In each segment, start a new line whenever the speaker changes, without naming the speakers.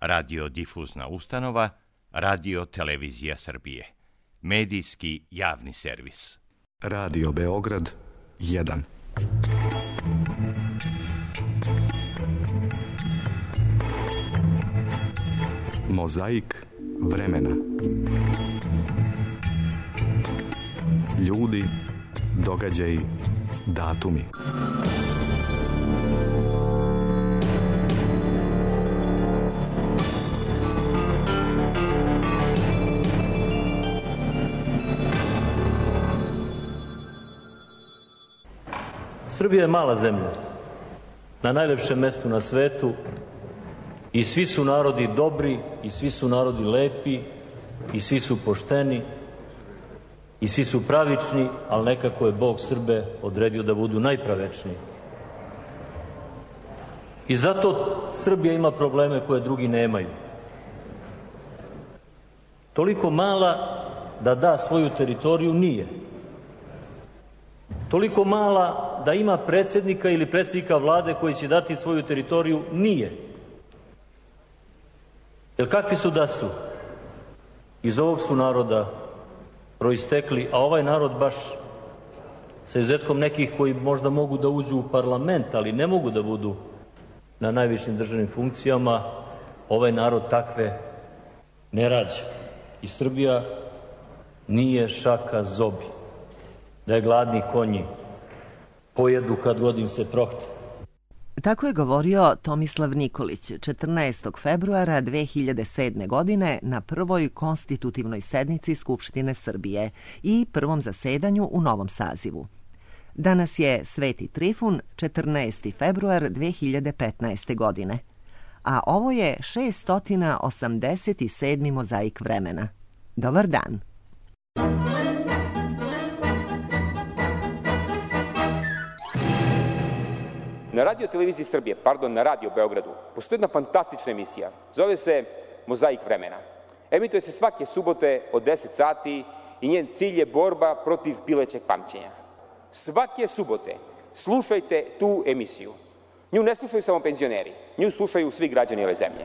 radiodifuzna ustanova, Radio Televizija Srbije, medijski javni servis.
Radio Beograd 1. Mozaik vremena. Ljudi, događaji, datumi.
Srbija je mala zemlja, na najlepšem mestu na svetu, i svi su narodi dobri, i svi su narodi lepi, i svi su pošteni, i svi su pravični, ali nekako je Bog Srbe odredio da budu najpravičniji. I zato Srbija ima probleme koje drugi nemaju. Toliko mala da da svoju teritoriju nije. Toliko mala da ima predsjednika ili predsjednika vlade koji će dati svoju teritoriju nije. Jer kakvi su da su? Iz ovog su naroda proistekli, a ovaj narod baš sa izuzetkom nekih koji možda mogu da uđu u parlament, ali ne mogu da budu na najvišim državnim funkcijama, ovaj narod takve ne rađa. I Srbija nije šaka zobi, da je gladni konji pojedu kad god im se prohte.
Tako je govorio Tomislav Nikolić 14. februara 2007. godine na prvoj konstitutivnoj sednici Skupštine Srbije i prvom zasedanju u novom sazivu. Danas je Sveti Trifun, 14. februar 2015. godine, a ovo je 687. mozaik vremena. Dobar dan!
Na Radio Televiziji Srbije, na Radio Beogradu, postoji jedna fantastična emisija. Zove se Mozaik vremena. Emituje se svake subote od 10 sati i njen cilj je borba protiv pilećeg pamćenja. Svake subote slušajte tu emisiju. Nju ne slušaju samo penzioneri, nju slušaju svi građani ove zemlje.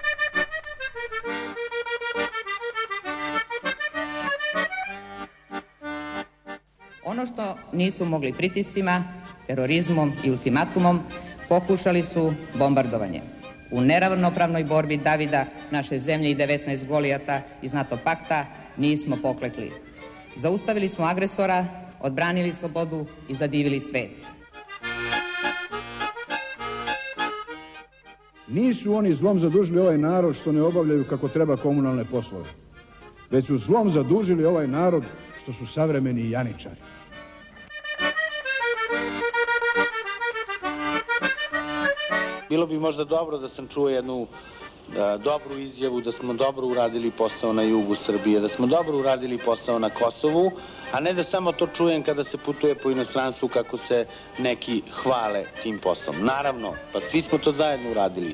Ono što nisu mogli pritiscima, terorizmom i ultimatumom, pokušali su bombardovanje. U neravnopravnoj borbi Davida, naše zemlje i 19 Golijata iz NATO pakta nismo poklekli. Zaustavili smo agresora, odbranili slobodu i zadivili svet.
Nisu oni zlom zadužili ovaj narod što ne obavljaju kako treba komunalne poslove, već su zlom zadužili ovaj narod što su savremeni janičari.
Bilo bi možda dobro da sam čuo jednu dobru izjavu da smo dobro uradili posao na jugu Srbije, da smo dobro uradili posao na Kosovu, a ne da samo to čujem kada se putuje po inostranstvu kako se neki hvale tim poslom. Naravno, pa svi smo to zajedno uradili.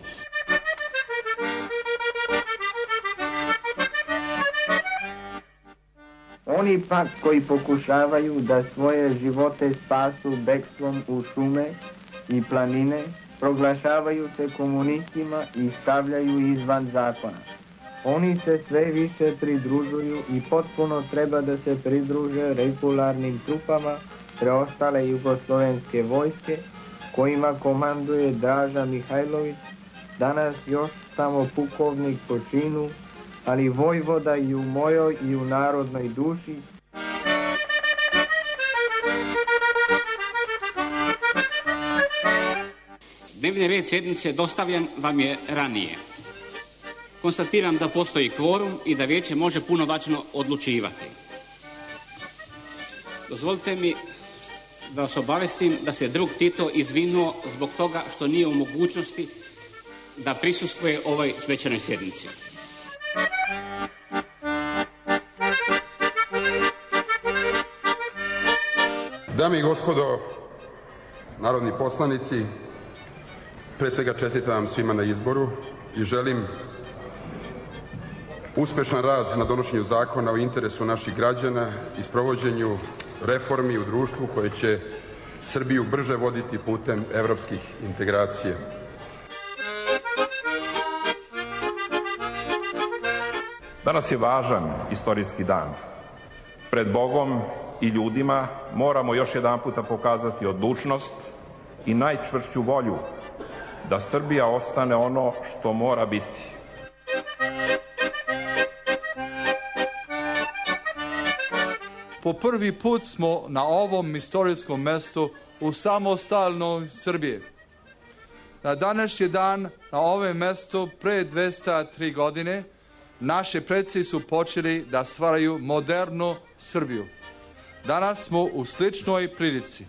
Oni pak koji pokušavaju da svoje živote spasu bekstvom u šume i planine, proglašavaju se komunistima i stavljaju izvan zakona. Oni se sve više pridružuju i potpuno treba da se pridruže regularnim trupama preostale jugoslovenske vojske, kojima komanduje Draža Mihajlović, danas još samo pukovnik po činu, ali vojvoda i u mojoj i u narodnoj duši.
Dnevni red sjednice dostavljen vam je ranije. Konstatiram da postoji kvorum i da vijeće može punovačno odlučivati. Dozvolite mi da vas obavestim da se drug Tito izvinuo zbog toga što nije u mogućnosti da prisustvuje ovoj svečanoj sjednici.
Dame i gospodo narodni poslanici, pre svega čestitam vam svima na izboru i želim uspešan rad na donošenju zakona u interesu naših građana i sprovođenju reformi u društvu koje će Srbiju brže voditi putem evropskih integracija.
Danas je važan istorijski dan. Pred Bogom i ljudima moramo još jedanputa pokazati odlučnost i najčvršću volju da Srbija ostane ono što mora biti.
Po prvi put smo na ovom istorijskom mestu u samostalnoj Srbiji. Na današnji dan na ovom mestu pre 203 godine naši preci su počeli da stvaraju modernu Srbiju. Danas smo u sličnoj prilici.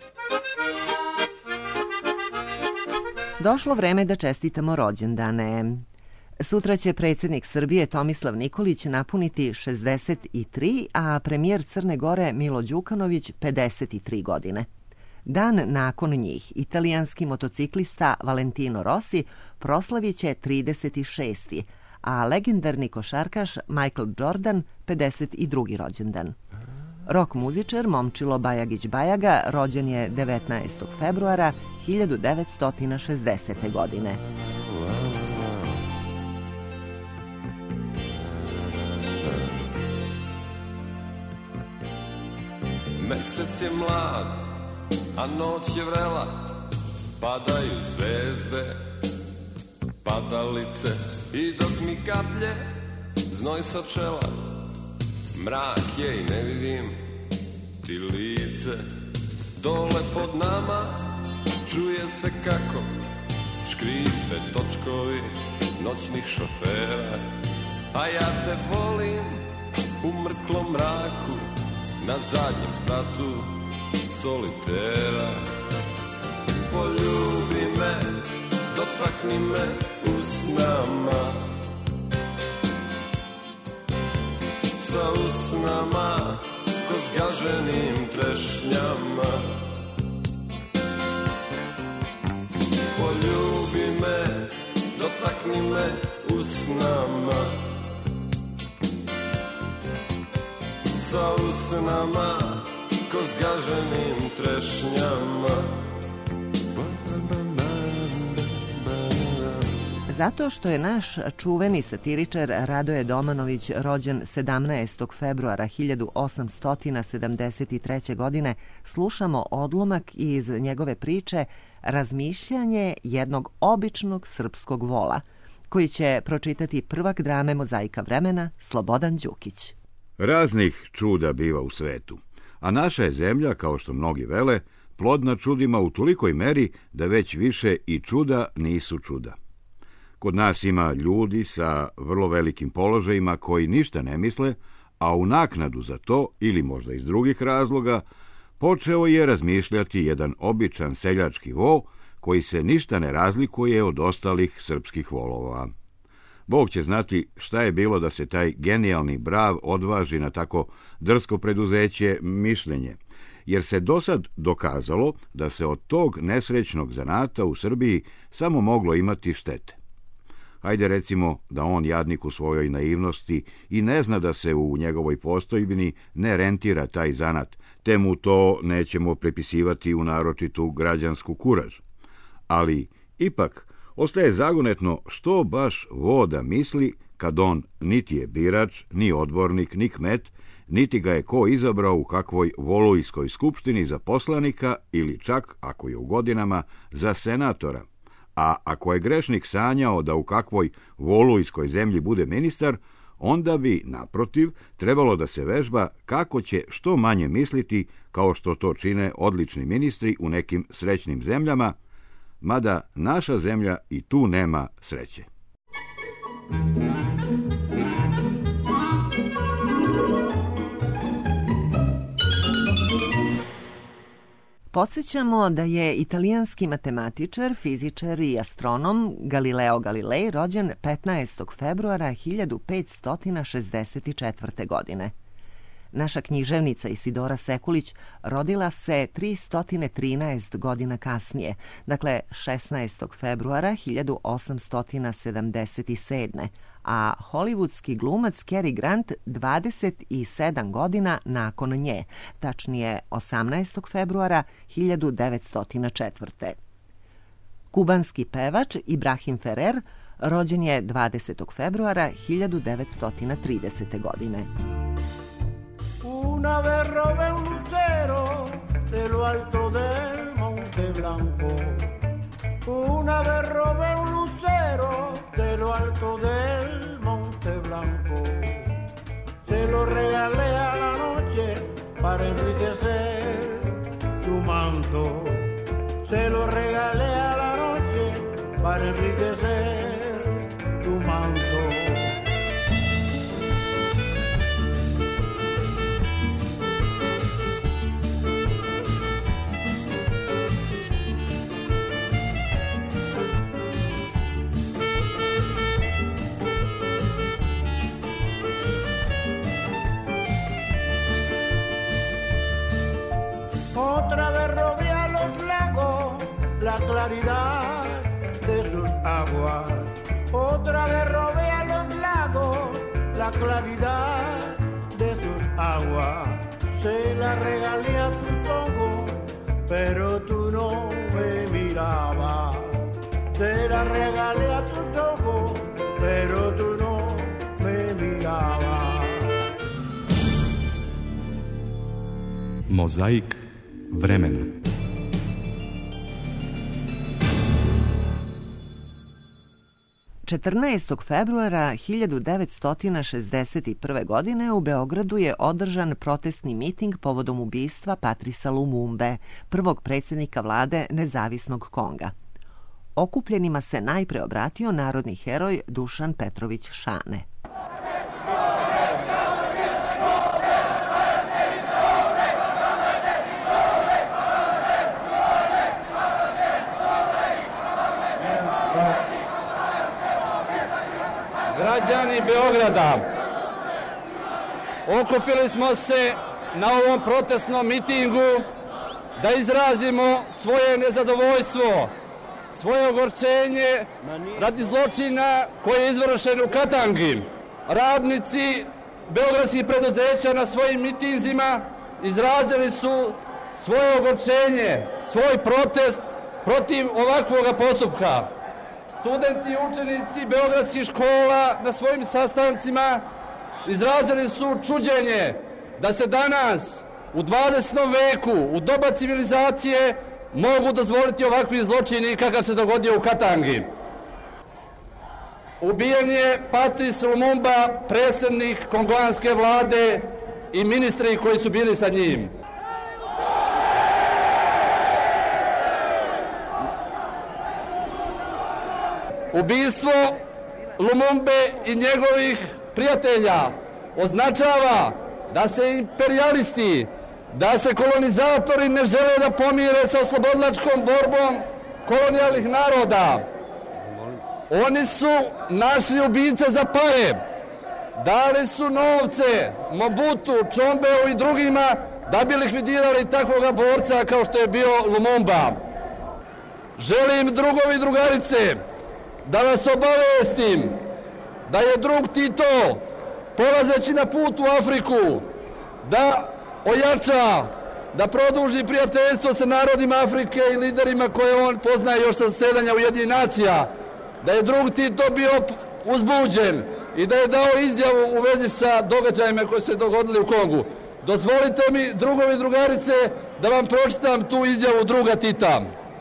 Došlo vreme da čestitamo rođendane. Sutra će predsjednik Srbije Tomislav Nikolić napuniti 63, a premijer Crne Gore Milo Đukanović 53 godine. Dan nakon njih, italijanski motociklista Valentino Rossi proslavit će 36. a legendarni košarkaš Michael Jordan 52. rođendan. Rok muzičar Momčilo Bajagić Bajaga rođen je 19. februara 1960. godine.
Mesec je mlad, a noć je vrela, padaju zvezde, padalice, i dok mi kaplje znoj sa čela, mrak je i ne vidim ti lice. Dole pod nama čuje se kako škripe točkovi noćnih šofera, a ja te volim u mrklom mraku na zadnjem spratu solitera. Poljubi me, dotakni me usnama, sa usnama ko zgaženim trešnjama. Poljubi me, dotakni me usnama, sa usnama ko zgaženim trešnjama.
Zato što je naš čuveni satiričar Radoje Domanović rođen 17. februara 1873. godine, slušamo odlomak iz njegove priče Razmišljanje jednog običnog srpskog vola, koji će pročitati prvak drame Mozaika vremena Slobodan Đukić.
Raznih čuda biva u svetu, a naša je zemlja, kao što mnogi vele, plodna čudima u tolikoj meri da već više i čuda nisu čuda. Kod nas ima ljudi sa vrlo velikim položajima koji ništa ne misle, a u naknadu za to, ili možda iz drugih razloga, počeo je razmišljati jedan običan seljački vo koji se ništa ne razlikuje od ostalih srpskih volova. Bog će znati šta je bilo da se taj genijalni brav odvaži na tako drsko preduzeće mišljenje, jer se dosad dokazalo da se od tog nesrećnog zanata u Srbiji samo moglo imati štete. Hajde recimo da on jadnik u svojoj naivnosti i ne zna da se u njegovoj postojbini ne rentira taj zanat, te mu to nećemo prepisivati u naročitu građansku kuraž. Ali ipak ostaje zagonetno što baš voda misli kad on niti je birač, ni odbornik, ni kmet, niti ga je ko izabrao u kakvoj volujskoj skupštini za poslanika ili čak, ako je u godinama, za senatora. A ako je grešnik sanjao da u kakvoj volujskoj zemlji bude ministar, onda bi, naprotiv, trebalo da se vežba kako će što manje misliti, kao što to čine odlični ministri u nekim srećnim zemljama, mada naša zemlja i tu nema sreće.
Podsjećamo da je italijanski matematičar, fizičar i astronom Galileo Galilei rođen 15. februara 1564. godine. Naša književnica Isidora Sekulić rodila se 313 godina kasnije, dakle 16. februara 1877. a hollywoodski glumac Cary Grant 27 godina nakon nje, tačnije 18. februara 1904. Kubanski pevač Ibrahim Ferrer Rođen je 20. februara 1930. godine.
Una vez robé un lucero de lo alto del Monte Blanco. Una vez robé un lucero de lo alto del Monte Blanco. Se lo regalé a la noche para enriquecer tu manto. Se lo regalé a la noche para enriquecer tu manto. Otra vez robé a los lagos la claridad de sus aguas. Otra vez robé a los lagos la claridad de sus aguas. Se la regalé a tus ojos, pero tú no me mirabas. Se la regalé a tus ojos, pero tú no me mirabas.
Mozaik vremena.
Četrnaestog februara 1961. godine u Beogradu je održan protestni miting povodom ubistva Patrisa Lumumbe, prvog predsjednika vlade Nezavisnog Konga. Okupljenima se najpre obratio narodni heroj Dušan Petrović Šane.
Građani Beograda, okupili smo se na ovom protestnom mitingu da izrazimo svoje nezadovoljstvo, svoje ogorčenje radi zločina koji je izvršen u Katangi. Radnici beogradskih preduzeća na svojim mitinzima izrazili su svoje ogorčenje, svoj protest protiv ovakvog postupka. Studenti i učenici beogradskih škola na svojim sastancima izrazili su čuđenje da se danas u 20. veku, u doba civilizacije, mogu dozvoliti ovakvi zločini kakav se dogodio u Katangi. Ubijen je Patrice Lumumba, predsjednik kongoanske vlade i ministri koji su bili sa njim. Ubistvo Lumumbe i njegovih prijatelja označava da se imperijalisti, da se kolonizatori ne žele da pomire sa oslobodilačkom borbom kolonijalnih naroda. Oni su našli ubice za pare, dali su novce Mobutu, Čombeu i drugima da bi likvidirali takvoga borca kao što je bio Lumumba. Želim, drugovi i drugarice, da vas obavestim da je drug Tito, polazeći na put u Afriku, da ojača, da produži prijateljstvo sa narodima Afrike i liderima koje on poznaje još sa zasedanja Ujedinjenih nacija, da je drug Tito bio uzbuđen i da je dao izjavu u vezi sa događajima koji se dogodili u Kongu. Dozvolite mi, drugovi i drugarice, da vam pročitam tu izjavu druga Tita.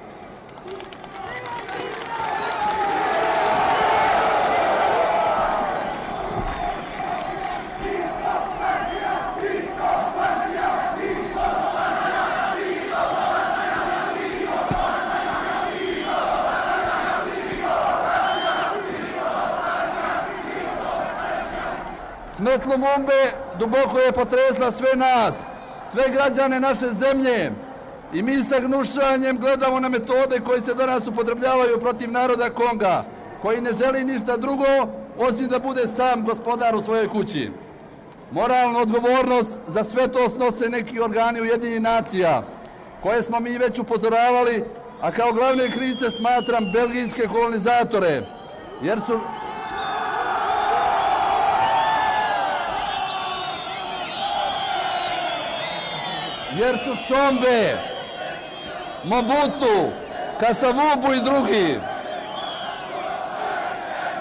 Smrt Lumumbe duboko je potresla sve nas, sve građane naše zemlje i mi sa gnušanjem gledamo na metode koje se danas upotrebljavaju protiv naroda Konga, koji ne želi ništa drugo osim da bude sam gospodar u svojoj kući. Moralnu odgovornost za sve to snose neki organi Ujedinjenih nacija, koje smo mi već upozoravali, a kao glavne krivce smatram belgijske kolonizatore, jer su Čombe, Mobutu, Kasavubu i drugi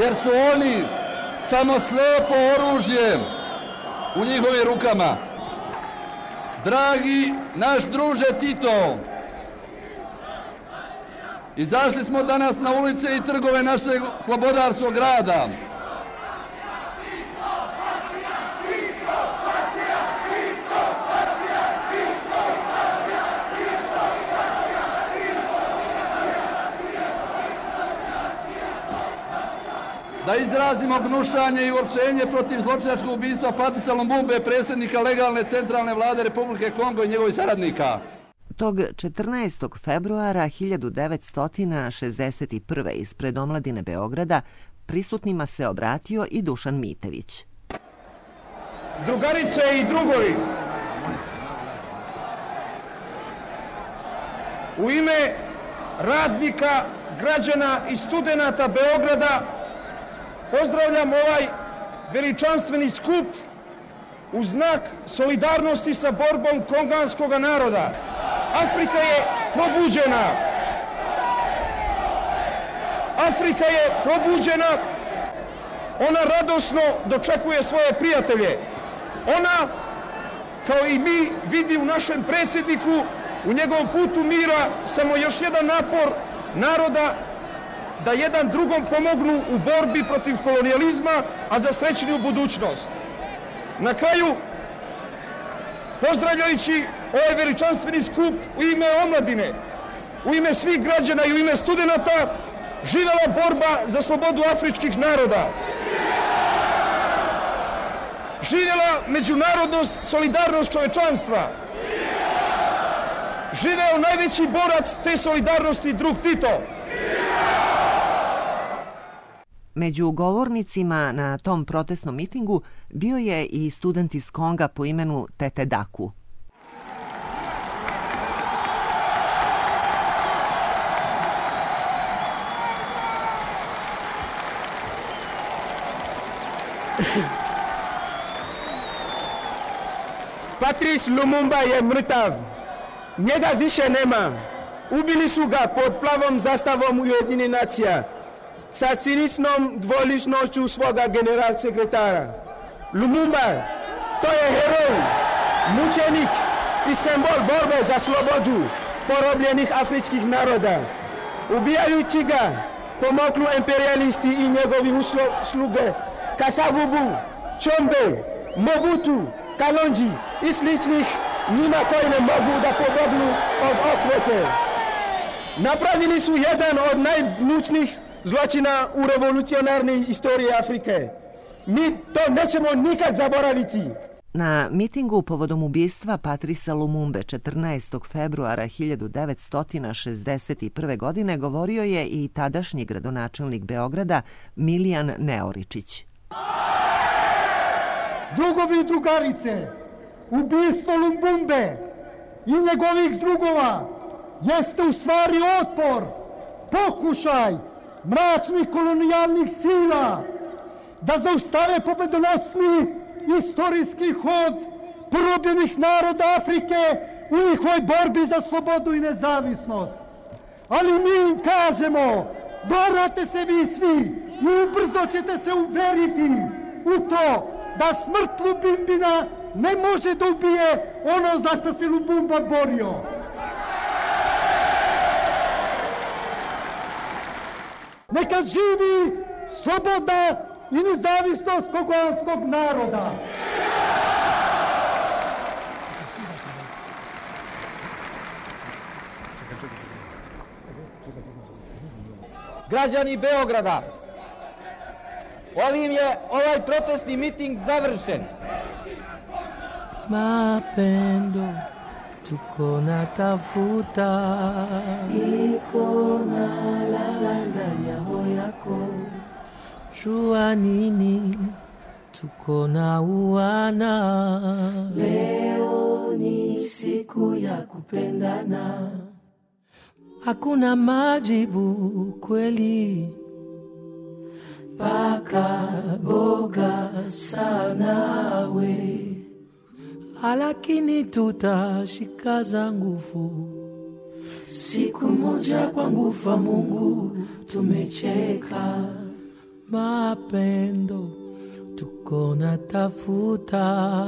jer su oni samo slepo oružje u njihovim rukama. Dragi naš druže Tito, izašli smo danas na ulice i trgove našeg slobodarskog grada. Da izrazimo gnušanje i uopćenje protiv zločinačkog ubistva Patrisa Lumumbe, predsjednika legalne centralne vlade Republike Kongo i njegovih saradnika.
Tog 14. februara 1961. ispred omladine Beograda prisutnima se obratio i Dušan Mitević.
Drugarice i drugovi, u ime radnika, građana i studenata Beograda pozdravljam ovaj veličanstveni skup u znak solidarnosti sa borbom konganskog naroda. Afrika je probuđena. Afrika je probuđena. Ona radosno dočekuje svoje prijatelje. Ona, kao i mi, vidi u našem predsjedniku, u njegovom putu mira, samo još jedan napor naroda da jedan drugom pomognu u borbi protiv kolonijalizma, a za srećniju budućnost. Na kraju, pozdravljajući ovaj veličanstveni skup u ime omladine, u ime svih građana i u ime studenata, živela borba za slobodu afričkih naroda. Živjela međunarodnost, solidarnost čovečanstva. Živeo najveći borac te solidarnosti, drug Tito.
Među govornicima na tom protestnom mitingu bio je i student iz Konga po imenu Tete Daku.
Patrice Lumumba je mrtav. Njega više nema. Ubili su ga pod plavom zastavom Ujedinjenih nacija sa ciničnom dvoličnošću svoga general sekretara. Lumumba, to je heroj, mučenik i simbol borbe za slobodu porobljenih afričkih naroda. Ubijajući ga pomoglu imperialisti i njegovi sluge Kasavubu, Chombe, Mobutu, Kalonji i sličnih njima koji ne mogu da pomognu od osvete. Napravili su jedan od najmučnijih zločina u revolucionarnoj istoriji Afrike. Mi to nećemo nikad zaboraviti.
Na mitingu povodom ubistva Patrisa Lumumbe 14. februara 1961. godine govorio je i tadašnji gradonačelnik Beograda Milijan Neoričić.
Drugovi i drugarice, ubistvo Lumumbe i njegovih drugova jeste u stvari otpor, pokušaj mračnih kolonijalnih sila da zaustave pobedonosni istorijski hod porobljenih naroda Afrike u njihovoj borbi za slobodu i nezavisnost. Ali mi im kažemo, varate se vi svi i ubrzo ćete se uveriti u to da smrt Lubumbina ne može da ubije ono za što se Lumumba borio. Neka živi sloboda i nezavisnost konganskog naroda.
Građani Beograda, ovim je ovaj protestni miting završen.
Mapendo tuko natafuta iko nalalanga nyaho yako jua nini tuko na uana leo ni siku ya kupendana hakuna majibu kweli paka boga sana we lakini tutashikaza nguvu. Siku moja kwa nguvu Mungu tumecheka, mapendo tukona tafuta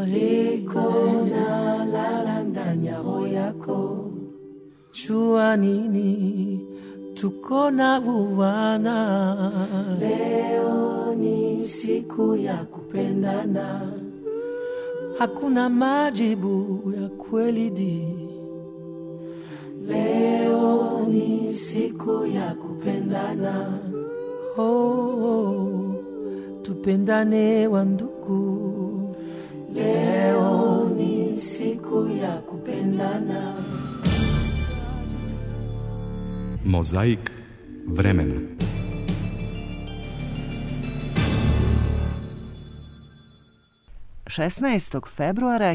ekona lalandanya hoyako chua nini tukona uvana. Leo ni siku ya kupendana, hakuna majibu ya kweli di. Leo ni siku ya kupendana, oh, tupendane wa ndugu. Leo ni siku ya kupendana.
Mozaik vremena.
Februara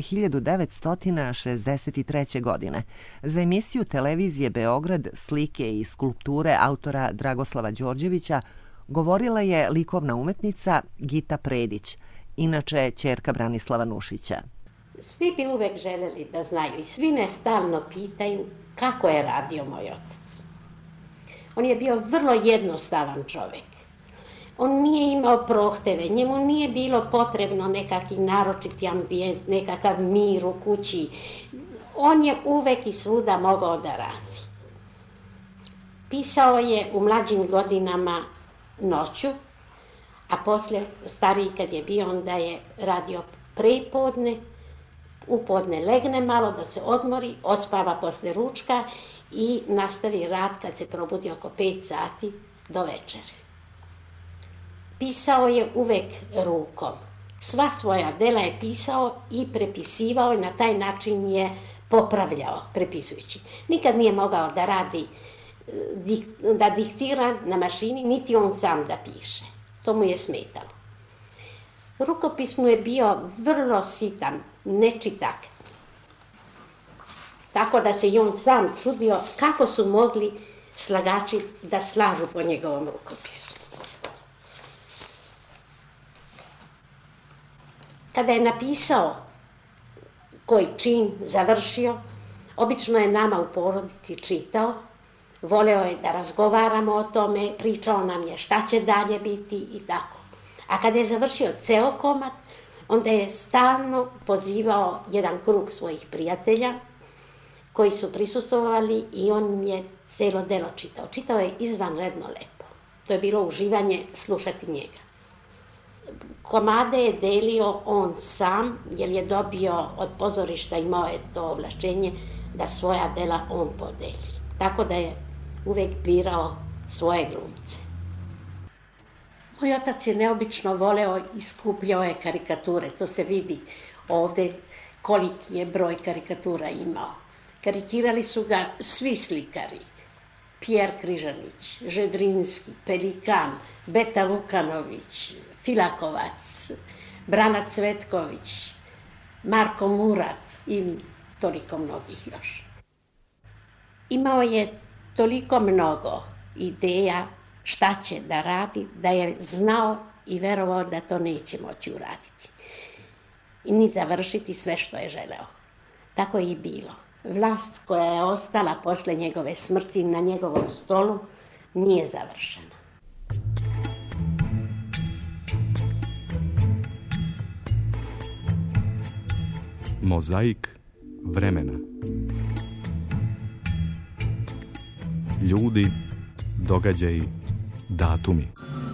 1963. godine za emisiju televizije Beograd Slike i skulpture autora Dragoslava Đorđevića govorila je likovna umetnica Gita Predić, inače ćerka Branislava Nušića.
Svi bi uvek želeli da znaju i svi me stalno pitaju kako je radio moj otac. On je bio vrlo jednostavan čovjek. On nije imao prohteve, njemu nije bilo potrebno nekakvi naročiti ambijent, nekakav mir u kući. On je uvek i svuda mogao da radi. Pisao je u mlađim godinama noću, a posle, stariji kad je bio, onda je radio prepodne, u podne legne malo da se odmori, odspava posle ručka i nastavi rad kad se probudi oko 5 sati do večere. Pisao je uvek rukom. Sva svoja dela je pisao i prepisivao i na taj način je popravljao prepisujući. Nikad nije mogao da radi, da diktira na mašini, niti on sam da piše. To mu je smetalo. Rukopis mu je bio vrlo sitan, nečitak. Tako da se i on sam čudio kako su mogli slagači da slažu po njegovom rukopisu. Kada je napisao koji čin završio, obično je nama u porodici čitao, voleo je da razgovaramo o tome, pričao nam je šta će dalje biti i tako. A kada je završio ceo komad, onda je stalno pozivao jedan krug svojih prijatelja koji su prisustvovali i on je celo delo čitao. Čitao je izvanredno lepo. To je bilo uživanje slušati njega. Komade je delio on sam, jer je dobio od pozorišta, imao je to ovlašćenje da svoja dela on podeli. Tako da je uvek birao svoje glumce. Moj otac je neobično voleo i skupljao je karikature. To se vidi ovde koliki je broj karikatura imao. Karikirali su ga svi slikari. Pjer Križanić, Žedrinski, Pelikan, Beta Lukanović, Filakovac, Brana Cvetković, Marko Murat i toliko mnogih još. Imao je toliko mnogo ideja šta će da radi, da je znao i verovao da to neće moći uraditi. I ni završiti sve što je želeo. Tako je i bilo. Vlast koja je ostala posle njegove smrti na njegovom stolu nije završena.
Mozaik vremena. Ljudi, događaji, datumi.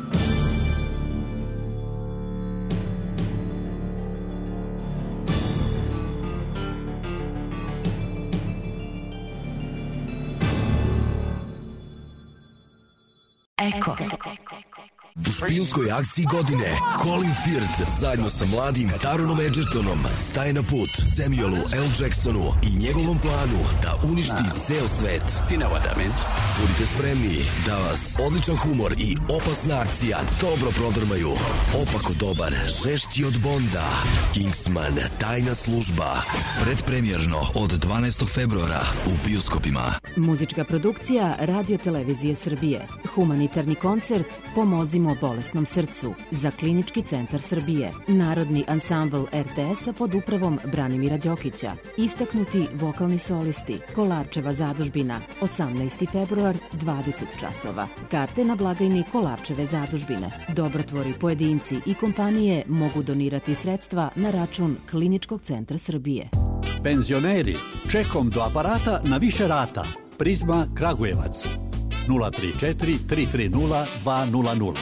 Eko. U špijunskoj akciji godine Colin Firth zajedno sa mladim Taronom Edgertonom staje na put Samuelu L. Jacksonu i njegovom planu da uništi ceo svet. Budite spremni da vas odličan humor i opasna akcija dobro prodrmaju. Opako dobar, žešći od Bonda, Kingsman, tajna služba. Predpremjerno od 12. februara u bioskopima.
Muzička produkcija Radio Televizije Srbije. Humanitarni koncert Pomozimo
o bolesnom srcu za Klinički centar Srbije, Narodni ansambl RTS-a pod upravom Branimira Đokića, istaknuti vokalni solisti, Kolarčeva zadužbina, 18. februar, 20 časova. Karte na blagajni Kolarčeve zadužbine. Dobrotvori, pojedinci i kompanije mogu donirati sredstva na račun Kliničkog centra Srbije.
Penzioneri, čekom do aparata na više rata. Prizma Kragujevac 034 330 200.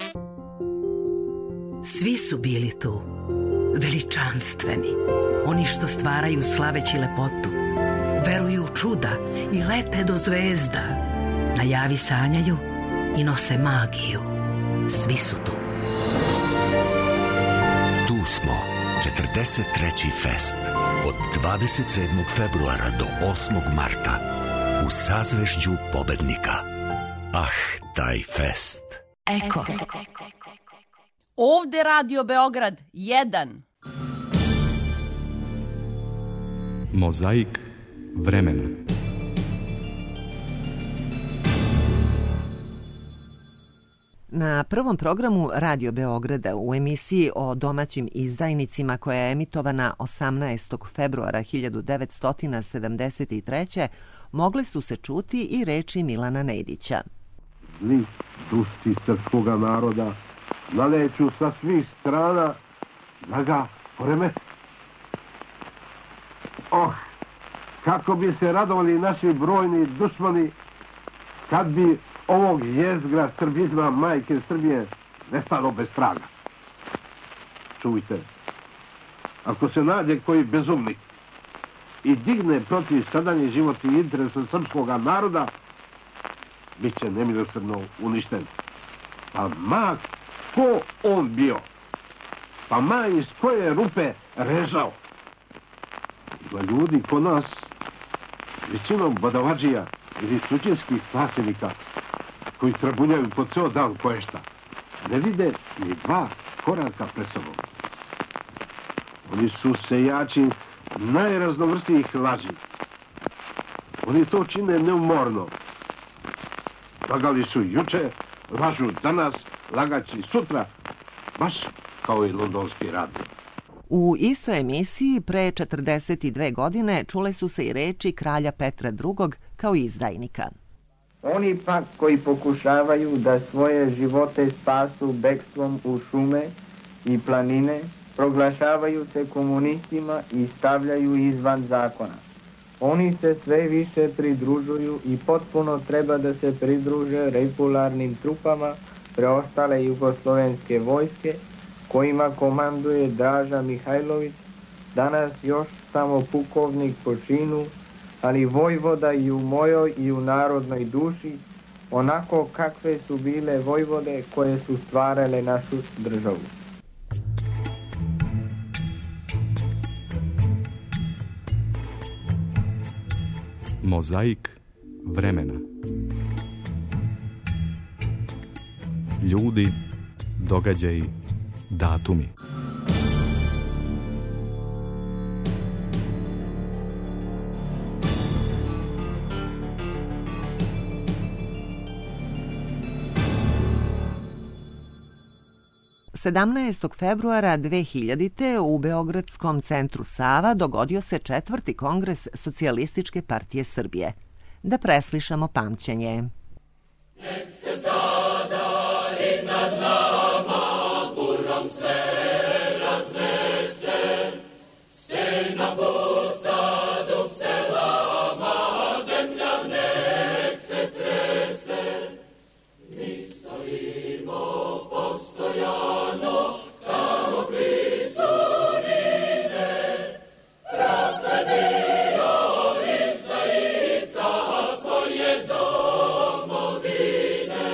Svi su bili tu, veličanstveni, oni što stvaraju slaveći lepotu, veruju u čuda i lete do zvezda, na javi sanjaju i nose magiju. Svi su tu.
Tu smo, 43. fest, od 27. februara do 8. marta, u sazvežđu pobednika. Taj fest.
Eko.
Ovde Radio Beograd 1.
Mozaik vremena.
Na prvom programu Radio Beograda u emisiji o domaćim izdajnicima koja je emitovana 18. februara 1973. mogli su se čuti i reči Milana Nedića.
Zli dušci srpskoga naroda naleću sa svih strana da ga poremeti. Kako bi se radovali naši brojni dušmani kad bi ovog jezgra srbizma majke Srbije nestalo bez traga. Čujte, ako se nađe koji bezumnik i digne protiv sadanje životnih interesa srpskoga naroda, bit će nemilosrdno uništen. Pa ma ko on bio, pa ma iz koje rupe režao. Ima ljudi ko nas, većinom badavađija ili tuđinskih plaćenika, koji trabunjaju po ceo dan koješta, ne vide ni dva koraka pred sobom. Oni su sejači najraznovrsnijih laži. Oni to čine neumorno. Lagali su juče, lažu danas, lagaći sutra, baš kao i londonski radio.
U istoj emisiji pre 42 godine čule su se i reči kralja Petra II. Kao izdajnika.
Oni pak koji pokušavaju da svoje živote spasu bekstvom u šume i planine, proglašavaju se komunistima i stavljaju izvan zakona. Oni se sve više pridružuju i potpuno treba da se pridruže regularnim trupama preostale jugoslovenske vojske, kojima komanduje Draža Mihajlović, danas još samo pukovnik po činu, ali vojvoda i u mojoj i u narodnoj duši, onako kakve su bile vojvode koje su stvarale našu državu.
Mozaik vremena. Ljudi, događaji, datumi.
Sedamnaestog februara 2000. u Beogradskom centru Sava dogodio se 4. kongres Socijalističke partije Srbije. Da preslišamo pamćenje.
Nek se sada i nad nama burom sve raznese, stena buca dok se lama, zemlja nek se trese. Mi stojimo postojano kao klisturine, prokledio izdajica svoje domovine,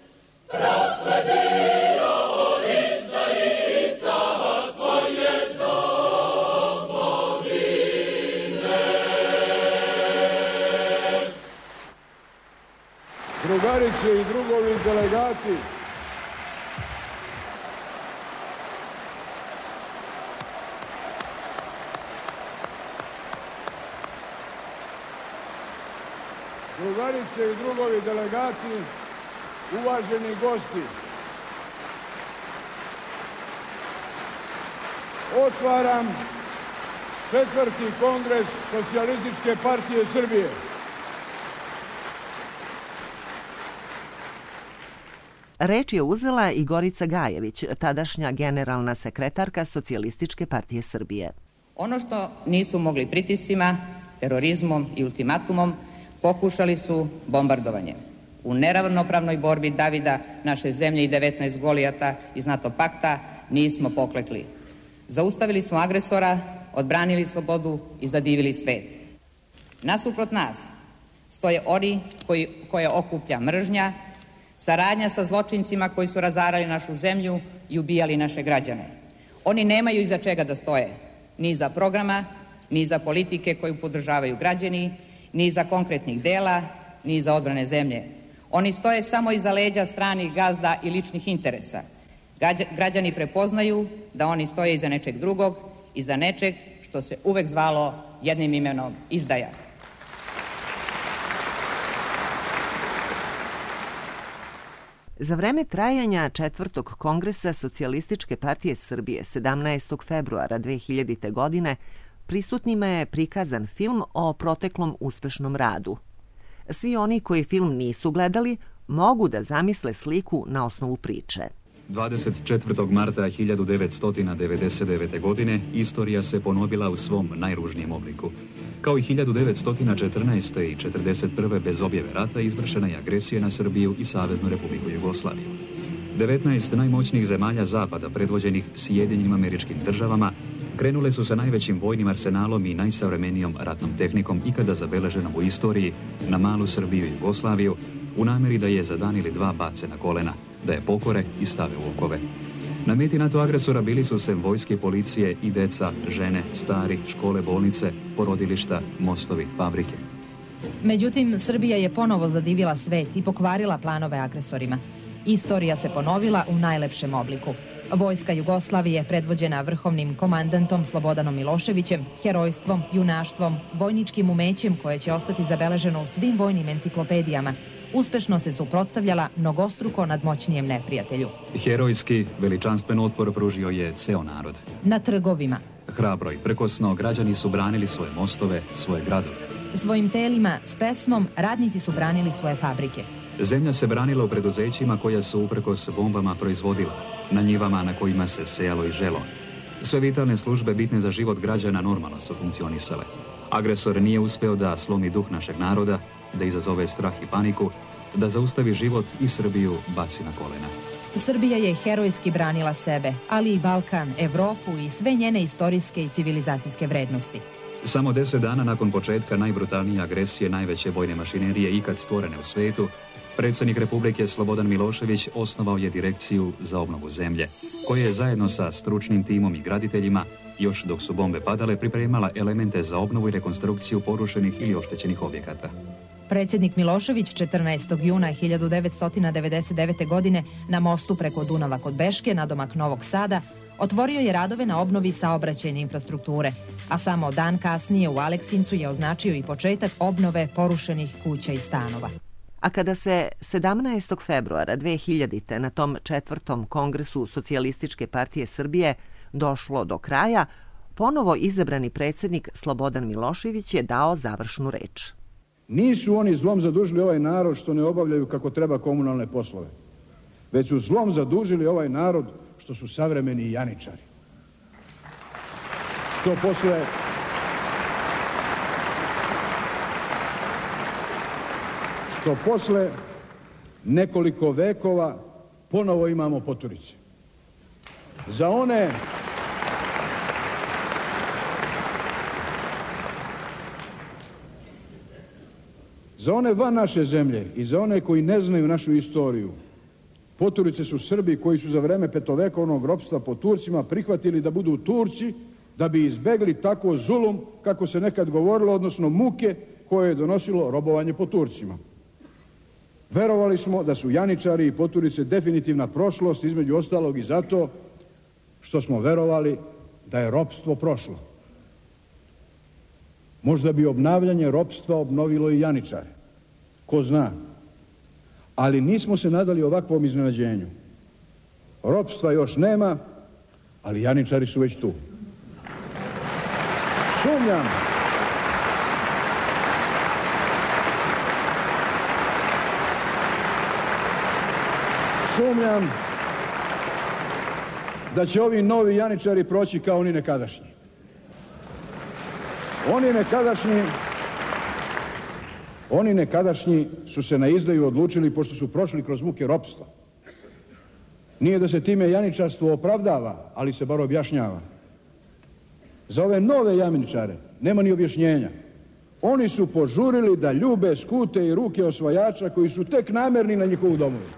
prokledio izdajica svoje domovine.
Drugarice i drugovi delegati, drugarice i drugovi delegati, uvaženi gosti, Otvaram 4. kongres Socijalističke partije Srbije.
Reč je uzela i Gorica Gajević, tadašnja generalna sekretarka Socijalističke partije Srbije.
Ono što nisu mogli pritiscima, terorizmom i ultimatumom, pokušali su bombardovanje. U neravnopravnoj borbi Davida, naše zemlje i 19 Golijata iz NATO pakta nismo poklekli. Zaustavili smo agresora, odbranili slobodu i zadivili svet. Nasuprot nas stoje oni koje okuplja mržnja, saradnja sa zločincima koji su razarali našu zemlju i ubijali naše građane. Oni nemaju iza čega da stoje, ni za programa, ni za politike koju podržavaju građani, ni za konkretnih dela, ni za odbrane zemlje. Oni stoje samo iza leđa stranih gazda i ličnih interesa. Građani prepoznaju da oni stoje iza nečeg drugog, iza nečeg što se uvek zvalo jednim imenom izdaja.
Za vreme trajanja 4. kongresa Socijalističke partije Srbije 17. februara 2000. godine prisutnima je prikazan film o proteklom uspešnom radu. Svi oni koji film nisu gledali mogu da zamisle sliku na osnovu priče.
24. marta 1999. godine istorija se ponovila u svom najružnijem obliku. Kao i 1914. i 1941. bez objave rata izvršena je agresija na Srbiju i Saveznu Republiku Jugoslaviju. 19 najmoćnijih zemalja Zapada, predvođenih Sjedinjenim Američkim Državama, krenule su sa najvećim vojnim arsenalom i najsavremenijom ratnom tehnikom ikada zabeleženom u istoriji na malu Srbiju i Jugoslaviju, u nameri da je za dan ili dva bace na kolena, da je pokore i stave u okove. Na meti NATO agresora bili su sem vojske, policije i deca, žene, stari, škole, bolnice, porodilišta, mostovi, fabrike.
Međutim, Srbija je ponovo zadivila svet i pokvarila planove agresorima. Istorija se ponovila u najlepšem obliku. Vojska Jugoslavije, predvođena vrhovnim komandantom Slobodanom Miloševićem, herojstvom, junaštvom, vojničkim umećem koje će ostati zabeleženo u svim vojnim enciklopedijama, uspešno se suprotstavljala mnogostruko nadmoćnijem neprijatelju.
Herojski, veličanstven otpor pružio je ceo narod.
Na trgovima.
Hrabro i prkosno građani su branili svoje mostove, svoje gradove.
Svojim telima, s pesmom, radnici su branili svoje fabrike.
Zemlja se branila u preduzećima koja su uprkos bombama proizvodila, na njivama na kojima se sejalo i želo. Sve vitalne službe bitne za život građana normalno su funkcionisale. Agresor nije uspeo da slomi duh našeg naroda, da izazove strah i paniku, da zaustavi život i Srbiju baci na kolena.
Srbija je herojski branila sebe, ali i Balkan, Evropu i sve njene istorijske i civilizacijske vrednosti.
Samo 10 dana nakon početka najbrutalnije agresije najveće vojne mašinerije ikad stvorene u svetu, predsjednik Republike Slobodan Milošević osnovao je Direkciju za obnovu zemlje, koja je zajedno sa stručnim timom i graditeljima, još dok su bombe padale, pripremala elemente za obnovu i rekonstrukciju porušenih ili oštećenih objekata.
Predsjednik Milošević 14. juna 1999. godine na mostu preko Dunava kod Beške, nadomak Novog Sada, otvorio je radove na obnovi saobraćajne infrastrukture, a samo dan kasnije u Aleksincu je označio i početak obnove porušenih kuća i stanova.
A kada se 17. februara 2000. na tom 4. kongresu Socijalističke partije Srbije došlo do kraja, ponovo izabrani predsjednik Slobodan Milošević je dao završnu reč.
Nisu oni zlom zadužili ovaj narod što ne obavljaju kako treba komunalne poslove, već su zlom zadužili ovaj narod što su savremeni janičari. Što posle nekoliko vekova ponovo imamo poturice. Za one van naše zemlje i za one koji ne znaju našu istoriju, poturice su Srbi koji su za vreme petovekovnog ropstva po Turcima prihvatili da budu Turci da bi izbegli tako zulum, kako se nekad govorilo, odnosno muke koje je donosilo robovanje po Turcima. Verovali smo da su janičari i poturice definitivna prošlost, između ostalog i zato što smo verovali da je ropstvo prošlo. Možda bi obnavljanje ropstva obnovilo i janičare. Ko zna. Ali nismo se nadali ovakvom iznenađenju. Ropstva još nema, ali janičari su već tu. Sumnjam da će ovi novi janičari proći kao oni nekadašnji. Oni nekadašnji su se na izdaju odlučili pošto su prošli kroz muke ropstva. Nije da se time janičarstvo opravdava, ali se bar objašnjava. Za ove nove janičare nema ni objašnjenja. Oni su požurili da ljube skute i ruke osvajača koji su tek namerni na njihovu domovinu.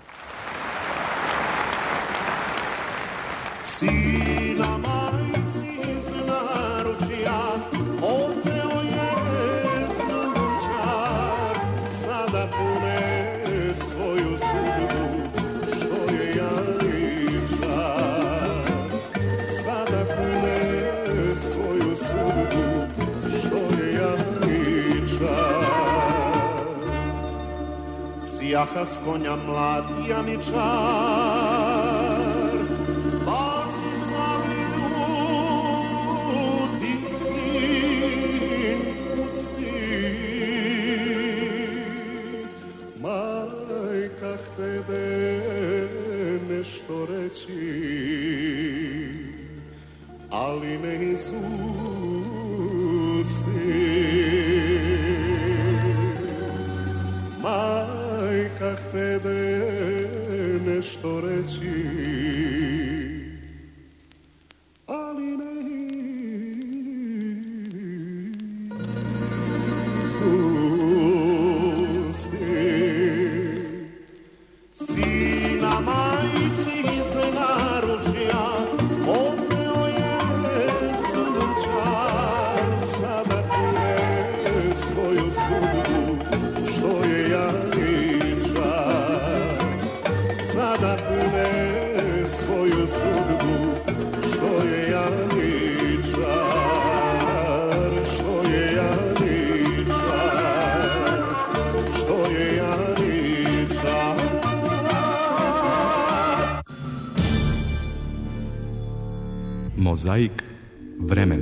Sina majci iz naručja oteo je sunčar, sada pune svoju sudbu što je janičar. Sada pune svoju sudbu što je janičar. Sjaha s konja mlad janičar, nešto reći, ali ne iz usti. Majka htede nešto reći, ali ne iz usti. Sina majci iz naručja oteo je sunčar, sada pune svoju sudbu što je janičar. Sada pune svoju sudbu što je janičar, što je janičar, što je janičar.
Mozaik vremena.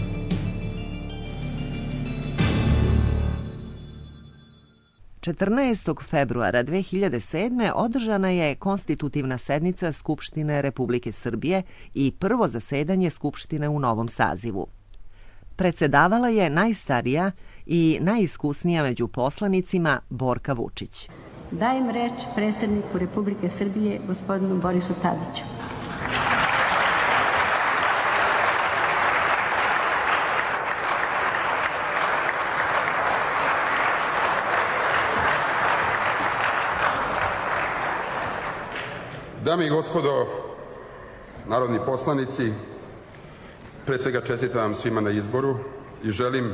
Četrnaestog februara 2007. održana je konstitutivna sednica Skupštine Republike Srbije i prvo zasedanje Skupštine u novom sazivu. Predsedavala je najstarija i najiskusnija među poslanicima Borka Vučić.
Dajem reč predsjedniku Republike Srbije, gospodinu Borisu Tadiću.
Dame i gospodo narodni poslanici, pre svega čestitam vam svima na izboru i želim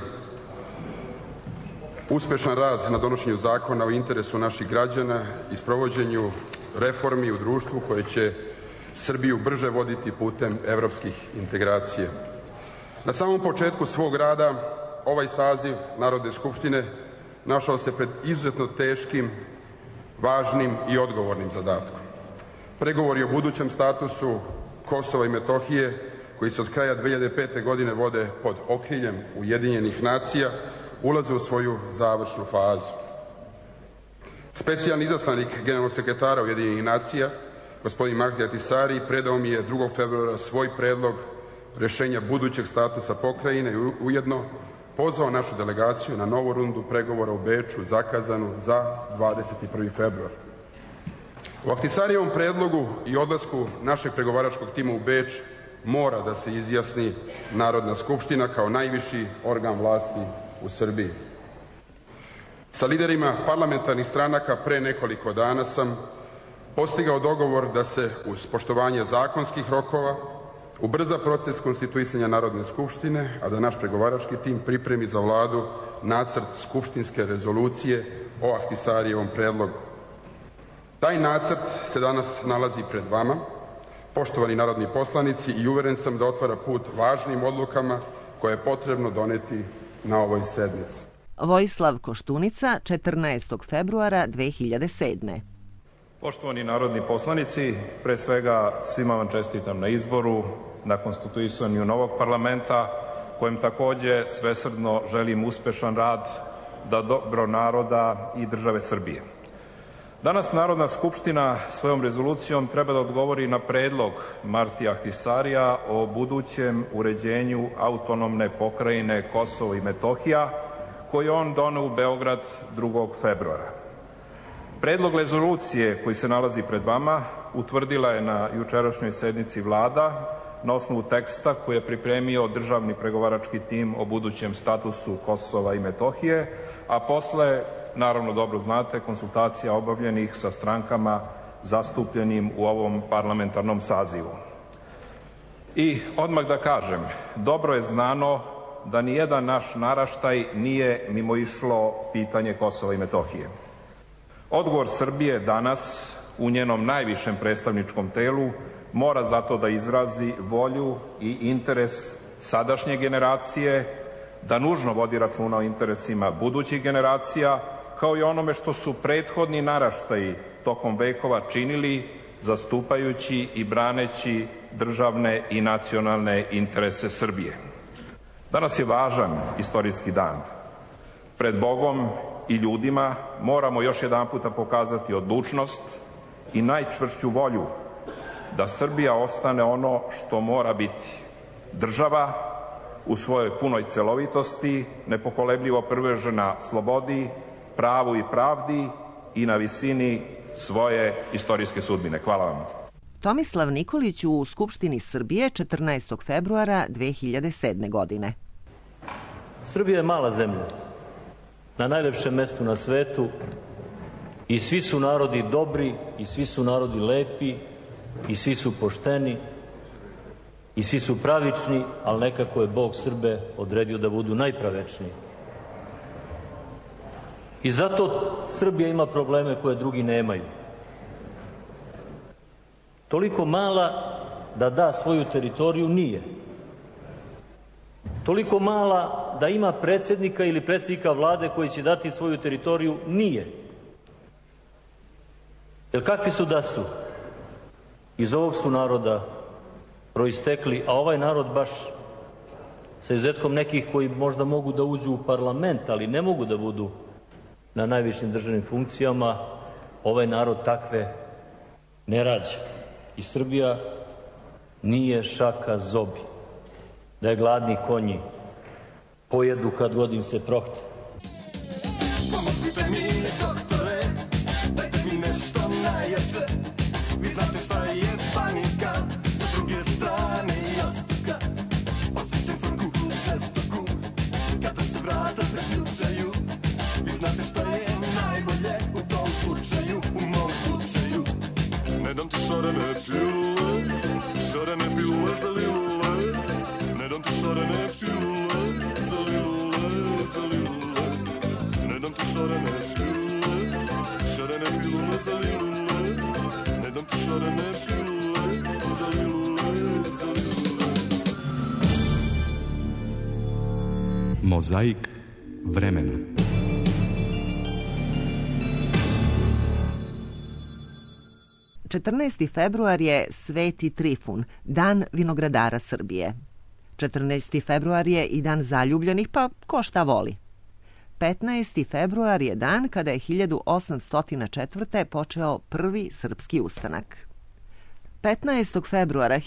uspešan rad na donošenju zakona u interesu naših građana i sprovođenju reformi u društvu koje će Srbiju brže voditi putem evropskih integracija. Na samom početku svog rada ovaj saziv Narodne skupštine našao se pred izuzetno teškim, važnim i odgovornim zadatkom. Pregovori o budućem statusu Kosova i Metohije, koji se od kraja 2005. godine vode pod okriljem Ujedinjenih nacija, ulaze u svoju završnu fazu. Specijalni izaslanik generalnog sekretara Ujedinjenih nacija, gospodin Mahdi Atisari, predao mi je 2. februara svoj predlog rešenja budućeg statusa pokrajine i ujedno pozvao našu delegaciju na novu rundu pregovora u Beču, zakazanu za 21. februar. U Ahtisarijevom predlogu i odlasku našeg pregovaračkog tima u Beč mora da se izjasni Narodna skupština kao najviši organ vlasti u Srbiji. Sa liderima parlamentarnih stranaka pre nekoliko dana sam postigao dogovor da se uz poštovanje zakonskih rokova ubrza proces konstituisanja Narodne skupštine, a da naš pregovarački tim pripremi za Vladu nacrt skupštinske rezolucije o Ahtisarijevom predlogu. Taj nacrt se danas nalazi pred vama, poštovani narodni poslanici, i uveren sam da otvara put važnim odlukama koje je potrebno doneti na ovoj sednici.
Vojislav Koštunica, 14. februara 2007.
Poštovani narodni poslanici, pre svega svima vam čestitam na izboru, na konstituisanju novog parlamenta, kojem takođe svesrdno želim uspešan rad da dobro naroda i države Srbije. Danas Narodna skupština svojom rezolucijom treba da odgovori na predlog Martija Ahtisarija o budućem uređenju autonomne pokrajine Kosovo i Metohija, koji on doneo u Beograd 2. februara. Predlog rezolucije koji se nalazi pred vama utvrdila je na jučerašnjoj sednici Vlada na osnovu teksta koji je pripremio državni pregovarački tim o budućem statusu Kosova i Metohije, a posle, naravno dobro znate, konsultacija obavljenih sa strankama zastupljenim u ovom parlamentarnom sazivu. I odmah da kažem, dobro je znano da nijedan naš naraštaj nije mimoišlo pitanje Kosova i Metohije. Odgovor Srbije danas u njenom najvišem predstavničkom telu mora zato da izrazi volju i interes sadašnje generacije, da nužno vodi računa o interesima budućih generacija, kao i onome što su prethodni naraštaji tokom vekova činili, zastupajući i braneći državne i nacionalne interese Srbije. Danas je važan istorijski dan. Pred Bogom i ljudima moramo još jedan puta pokazati odlučnost i najčvršću volju da Srbija ostane ono što mora biti. Država u svojoj punoj celovitosti, nepokolebljivo privržena slobodi, pravu i pravdi i na visini svoje istorijske sudbine. Hvala vam.
Tomislav Nikolić u Skupštini Srbije 14. februara 2007. godine.
Srbija je mala zemlja, na najlepšem mestu na svetu, i svi su narodi dobri, i svi su narodi lepi, i svi su pošteni, i svi su pravični, ali nekako je Bog Srbe odredio da budu najpravičniji. I zato Srbija ima probleme koje drugi nemaju. Toliko mala da da svoju teritoriju nije. Toliko mala da ima predsjednika ili predsjednika vlade koji će dati svoju teritoriju nije. Jer kakvi su da su? Iz ovog su naroda proistekli, a ovaj narod baš sa izuzetkom nekih koji možda mogu da uđu u parlament, ali ne mogu da budu na najvišim državnim funkcijama, ovaj narod takve ne rađa. I Srbija nije šaka zobi, da je gladni konji pojedu kad god im se prohte.
Pomozite mi, doktore, dajte mi nešto najjače. Vi znate šta je panika, sa druge strane jastika. Osjećam frku žestoku, kada se vrata zaključaju. Vi znate šta je najbolje u tom slučaju, u mom slučaju. Ne dam ti šarene pilule za lilule. Ne dam ti šarene pilule za lilule, za lilule. Ne dam ti šarene pilule za lilule. Ne dam ti šarene pilule za lilule, za lilule.
Mozaik vremena.
–14. februar je Sveti Trifun, dan vinogradara Srbije. 14. februar je i dan zaljubljenih, pa ko šta voli. 15. februar je dan kada je 1804. počeo prvi srpski ustanak. 15. februara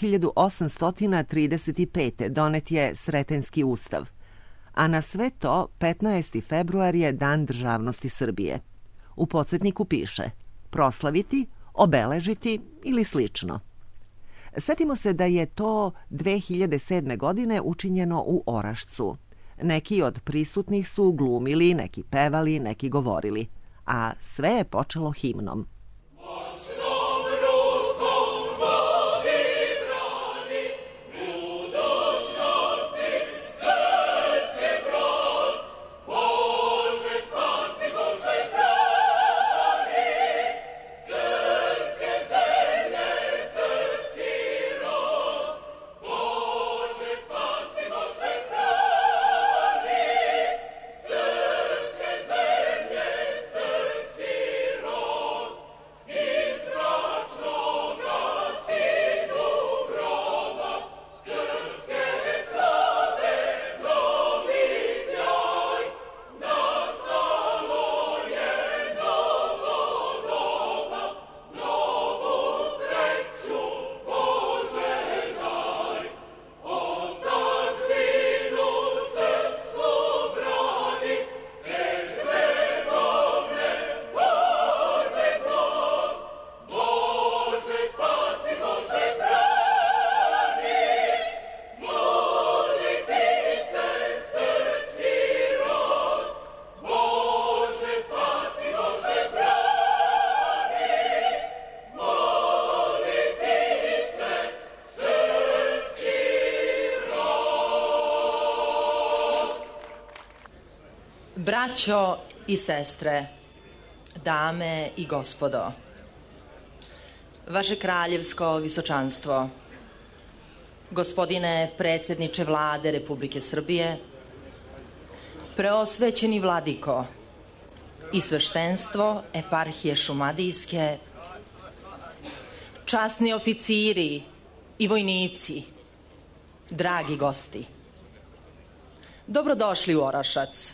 1835. donet je Sretenski ustav, a na sve to 15. februar je dan državnosti Srbije. U podsjetniku piše proslaviti, obeležiti ili slično. Setimo se da je to 2007. godine učinjeno u Orašcu. Neki od prisutnih su glumili, neki pevali, neki govorili, a sve je počelo himnom.
Braćo i sestre, dame i gospodo, vaše kraljevsko visočanstvo, gospodine predsjedniče Vlade Republike Srbije, preosvećeni vladiko i sveštenstvo eparhije Šumadijske, časni oficiri i vojnici, dragi gosti, dobrodošli u Orašac,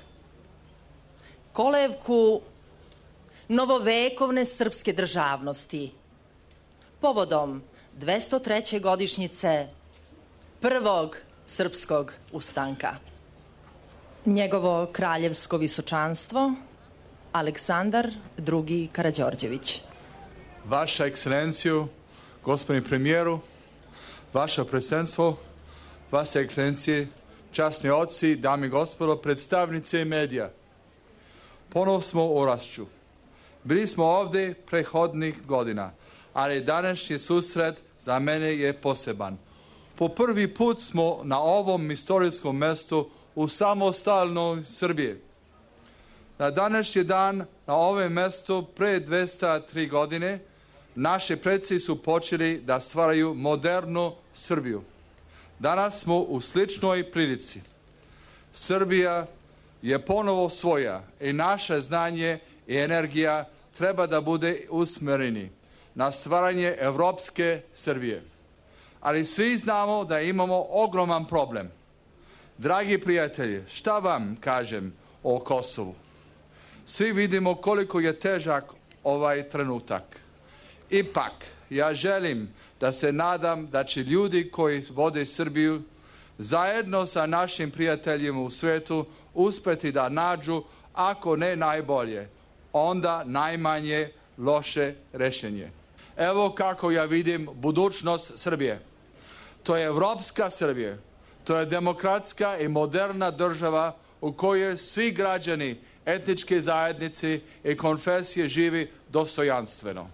kolevku novovekovne srpske državnosti, povodom 203. godišnjice prvog srpskog ustanka. Njegovo kraljevsko visočanstvo Aleksandar II. Karađorđević.
Vaša ekscelenciju, gospodin premijeru, vaše predsedstvo, vaše ekscelencije, časni oci, dame i gospodo, predstavnice i medija. Ponovo smo u Orašću. Bili smo ovde prethodnih godina, ali današnji susret za mene je poseban. Po prvi put smo na ovom istorijskom mestu u samostalnoj Srbiji. Na današnji dan na ovom mestu pre 203 godine naši predci su počeli da stvaraju modernu Srbiju. Danas smo u sličnoj prilici. Srbija je ponovo svoja i naše znanje i energija treba da bude usmereni na stvaranje evropske Srbije. Ali svi znamo da imamo ogroman problem. Dragi prijatelji, šta vam kažem o Kosovu? Svi vidimo koliko je težak ovaj trenutak. Ipak, ja želim da se nadam da će ljudi koji vode Srbiju zajedno sa našim prijateljima u svetu uspeti da nađu, ako ne najbolje, onda najmanje loše rešenje. Evo kako ja vidim budućnost Srbije. To je evropska Srbija. To je demokratska i moderna država u kojoj svi građani, etničke zajednice i konfesije živi dostojanstveno.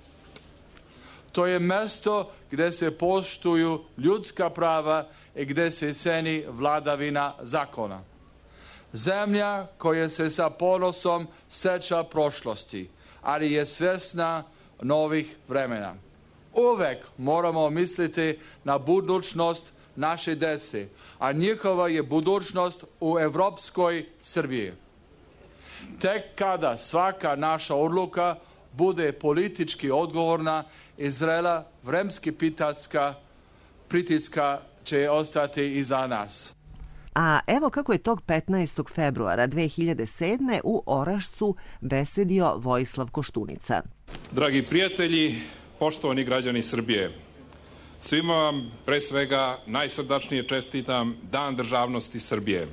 To je mesto gde se poštuju ljudska prava i gde se ceni vladavina zakona. Zemlja koja se sa ponosom seća prošlosti, ali je svesna novih vremena. Uvek moramo misliti na budućnost naše dece, a njihova je budućnost u evropskoj Srbiji. Tek kada svaka naša odluka bude politički odgovorna i zrela, vremski pritiska će ostati iza nas.
A evo kako je tog 15. februara 2007. u Orašcu besedio Vojislav Koštunica.
Dragi prijatelji, poštovani građani Srbije, svima vam pre svega najsrdačnije čestitam Dan državnosti Srbije.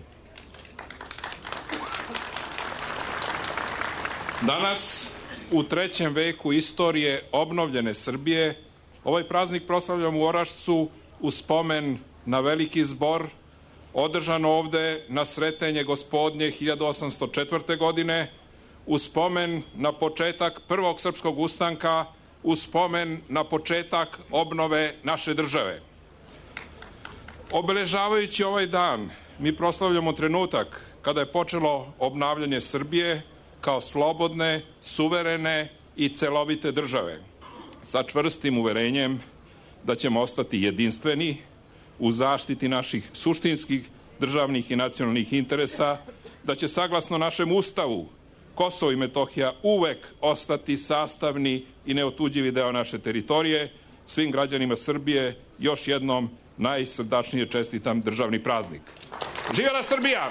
Danas, u 3. veku istorije obnovljene Srbije, ovaj praznik proslavljamo u Orašcu u spomen na veliki zbor održan ovde na Sretenje gospodnje 1804. godine, u spomen na početak prvog srpskog ustanka, u spomen na početak obnove naše države. Obeležavajući ovaj dan, mi proslavljamo trenutak kada je počelo obnavljanje Srbije kao slobodne, suverene i celovite države, sa čvrstim uverenjem da ćemo ostati jedinstveni u zaštiti naših suštinskih državnih i nacionalnih interesa, da će saglasno našem Ustavu Kosovo i Metohija uvek ostati sastavni i neotuđivi deo naše teritorije. Svim građanima Srbije još jednom najsrdačnije čestitam državni praznik. Živela Srbija!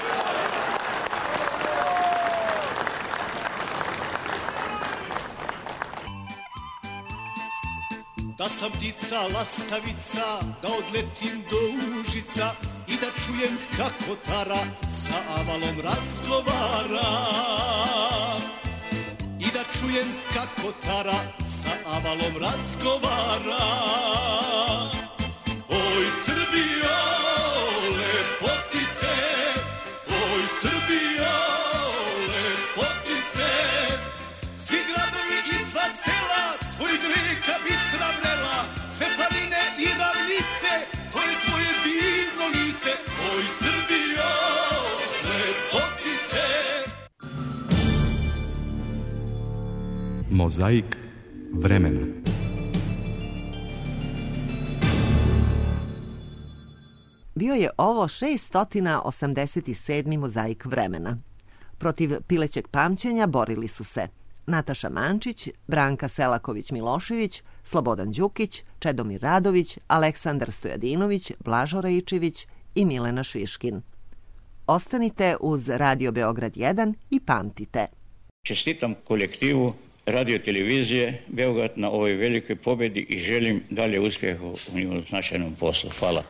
Da sam ptica laskavica, da odletim do Užica i da čujem kako tara sa avalom razgovara. I da čujem kako tara sa avalom razgovara. Oj Srbija, lepotice, oj Srbija, lepotice, svi gradovi i sva sela, tvojih reka bistra vrela, sve planine i ravnice, to je tvoje divno lice. Oj Srbija, lepotice,
Mozaik vremena.
Bio je ovo 687. mozaik vremena. Protiv pilećeg pamćenja borili su se Nataša Mančić, Branka Selaković-Milošević, Slobodan Đukić, Čedomir Radović, Aleksandar Stojadinović, Blažo Raičević i Milena Šiškin. Ostanite uz Radio Beograd 1 i pamtite.
Čestitam kolektivu radio-televizije Beograd na ovoj velikoj pobjedi i želim dalje uspjeha u njihovom značajnom poslu. Hvala.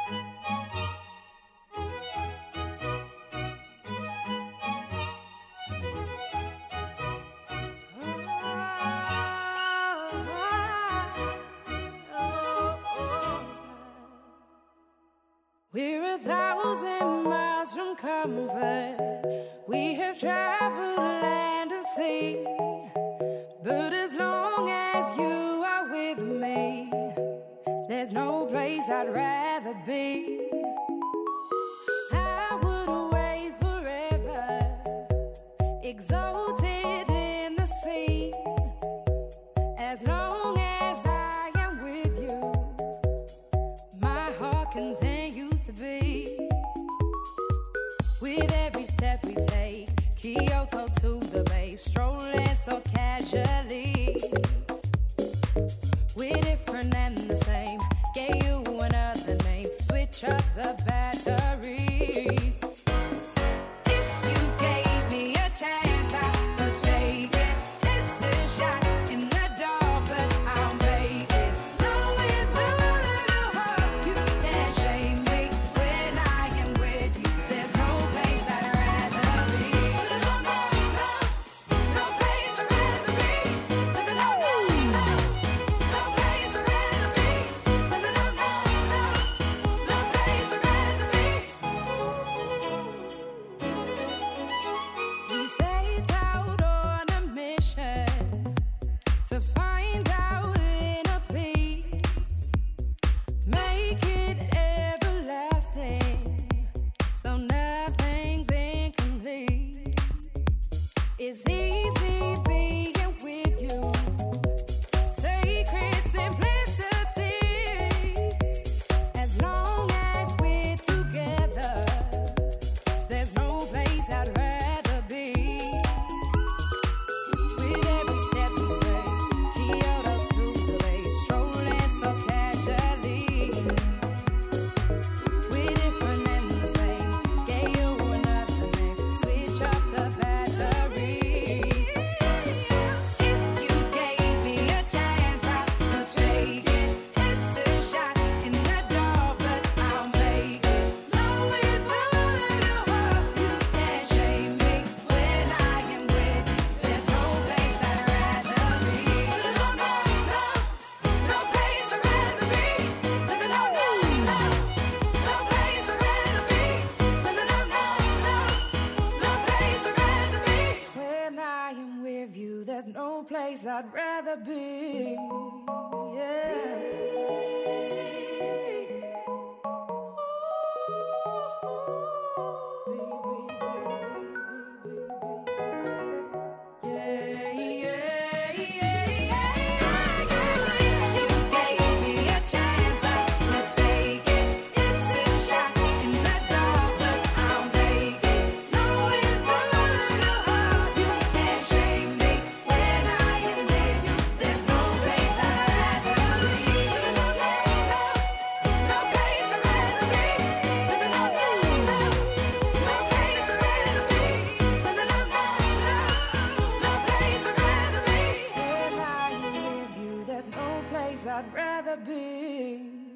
We're 1,000 miles from comfort. We have traveled land and sea. But as long as you are with me, there's no place I'd rather be. I would away forever, exalted in the sea. As long as I am with you, my heart continues to beat. With every step we take, Kyoto to the bay, strolling so casually. We're different and the same, gave you another name, switch up the batteries. If you gave me a chance, I would take it. It's a shot in the dark, but I'll make it. Knowing the little heart, you can't shame me. When I am with you, there's no place I'd rather be. No, no, no, no place I'd rather be. No, no, no, no, no place I'd rather be. No, no, no, no, no place I'd rather be. We set out on a mission to find our inner peace, make it everlasting, so nothing's incomplete. It's easy being with you, sacred simplicity. As long as we're together, there's no place I'd rather be. With every step we take, Kyoto to the bay, strolling so casually. We're different and the same, gave you another name, switch up the batteries. If you gave me a chance, I would take it. It's a shot in the dark, but I'll make it. Knowing the little heart, you can't shame me. When I am with you, there's no place I'd rather be. No, no, no, no place I'd rather be. No, no, no, no, no place I'd rather be. No, no, no, no, no place I'd rather be. When I am with you, there's no place I'd rather be. I'd rather be.